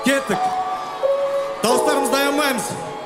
Кеттік. Дауыстарымызды аямаймыз.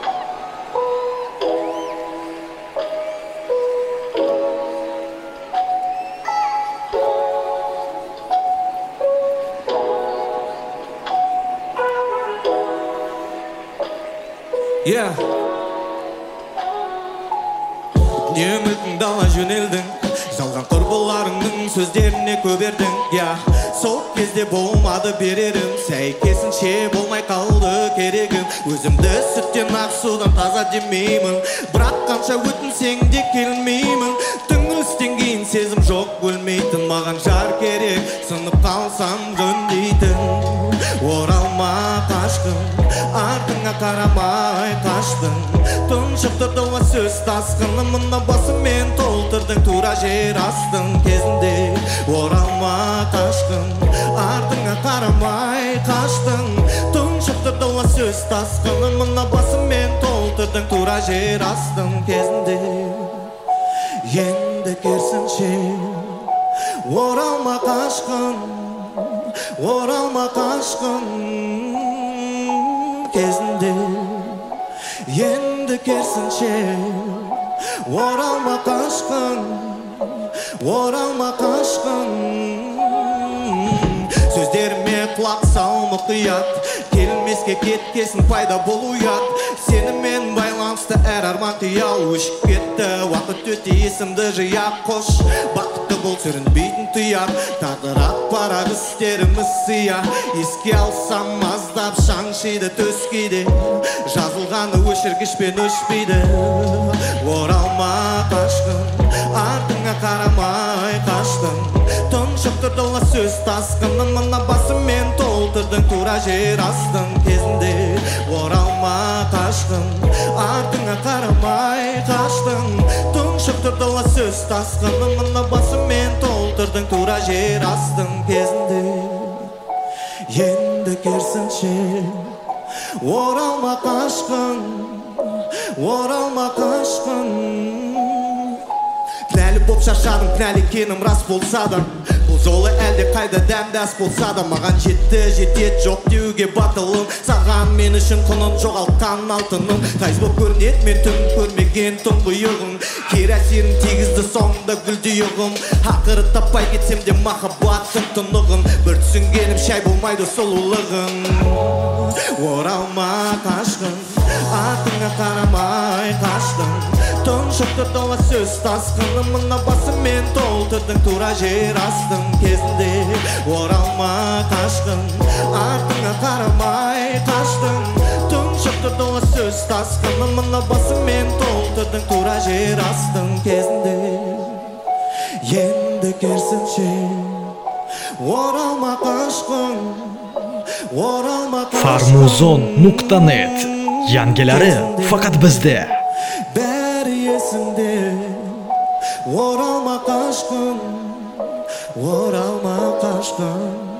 Не үмітің дала жөнелдің, жалған құрбыларыңның сөздеріне көнбедің. Сол кезде болмады берерім, сәйкесінше болмай қалды керегім. Өзімді сүттен ақ судан таза демеймін, бірақ қанша өтінсең де келмеймін. Түңілістен кейін сезім жоқ бөлмейтін, маған жар керек, сынып қалсам жөндейтін. Оралма қашқын, артыңа қарамай қаштың. Тұншықтырды ва сөз тасқыны, мына басымен толтырдың тура жер астың кезінде. Оралма қашқын, артыңа қарамай қаштың. Тұншықтырды ва сөз тасқыны, мына басымен толтырдың тура жер астың кезінде. Енді керісінше оралма қашқын, оралма қашқын кезінде. Енді керісінше оралма қашқын, оралма қашқын. Сөздеріме құлақ сал мұқият, келмеске кеткесін пайда болу ұят. Сенімен байланысты әр арман қиял, өшіп кетті уақыт өте есімді жияқ. Қош бақытты бол сүрінбейтін тұяқ, тағдыр ақ барар істеріміз сыя. Еске алсам аздап шаңшиды төс кейде, жазылғаны өшіргішпен өшпейді. Оралма қашқын, артыңа қарамай қаштың. Тұншықтырды ла сөз тасқыны, мына басымен толтырдың тура жер астың кезінде. Оралма қашқын, артыңа қарамай қаштың. Тұншықтырды ла сөз тасқыны, мына басымен толтырдың тура жер астың кезінде. Енді керісінше оралма қашқын, оралма қашқын. Кінәлі боп шаршадым, кінәлі екенім рас болса да, бұл жолы әлде қайда дәмдас болса да, маған жетті жетет жоқ деуге батылым. Саған мен үшін құнын жоғалтқан алтыным, тайыз боп көрінет мен түн көрмеген тұңғиығым. Кері әсерін тегізді соңында гүлдейігім, ақыры таппай кетсем де махаббаттың тұнығын. Бір түсінгенім шай болмайды сұлулығын. Оралма қашқын, артыңа қарамай қаштың. Тұншықтырды ла сөз тасқыны, мына басымен толтырдың тура жер астың кезінде. Оралма қашқын, артыңа қарамай қаштың. Тұншықтырды ла сөз тасқыны, мына басымен толтырдың тура жер астың кезінде. Енді керісінше оралма қашқын, оралма қашқын. Farmuzon.net Yangilari faqat bizda. Есімде оралма қашқын, оралма қашқын.